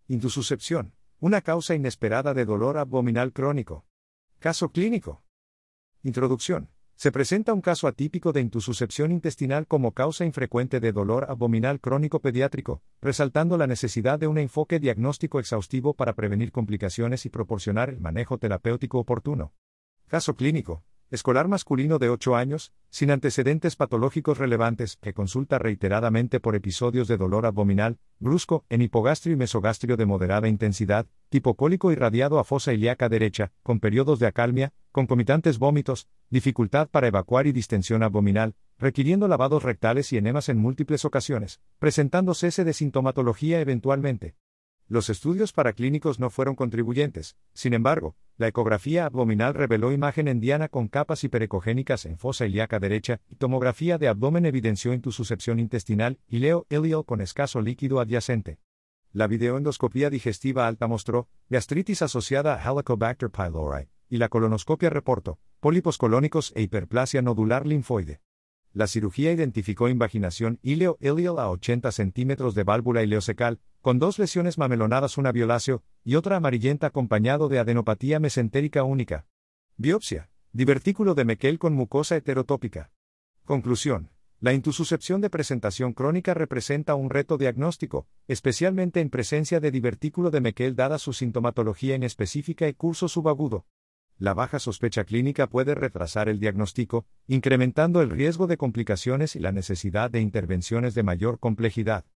Intususcepción, una causa inesperada de dolor abdominal crónico. Caso clínico. Introducción. Se presenta un caso atípico de intususcepción intestinal como causa infrecuente de dolor abdominal crónico pediátrico, resaltando la necesidad de un enfoque diagnóstico exhaustivo para prevenir complicaciones y proporcionar el manejo terapéutico oportuno. Caso clínico. Escolar masculino de 8 años, sin antecedentes patológicos relevantes, que consulta reiteradamente por episodios de dolor abdominal, brusco, en hipogastrio y mesogastrio de moderada intensidad, tipo cólico irradiado a fosa ilíaca derecha, con periodos de acalmia, concomitantes vómitos, dificultad para evacuar y distensión abdominal, requiriendo lavados rectales y enemas en múltiples ocasiones, presentando cese de sintomatología eventualmente. Los estudios paraclínicos no fueron contribuyentes, sin embargo, la ecografía abdominal reveló imagen endiana con capas hiperecogénicas en fosa ilíaca derecha y tomografía de abdomen evidenció intususcepción intestinal ileo-ileal con escaso líquido adyacente. La videoendoscopía digestiva alta mostró gastritis asociada a Helicobacter pylori, y la colonoscopia reportó pólipos colónicos e hiperplasia nodular linfoide. La cirugía identificó invaginación ileo-ileal a 80 centímetros de válvula ileocecal, con 2 lesiones mamelonadas, una violáceo, y otra amarillenta acompañado de adenopatía mesentérica única. Biopsia. Divertículo de Meckel con mucosa heterotópica. Conclusión. La intususcepción de presentación crónica representa un reto diagnóstico, especialmente en presencia de divertículo de Meckel dada su sintomatología inespecífica y curso subagudo. La baja sospecha clínica puede retrasar el diagnóstico, incrementando el riesgo de complicaciones y la necesidad de intervenciones de mayor complejidad.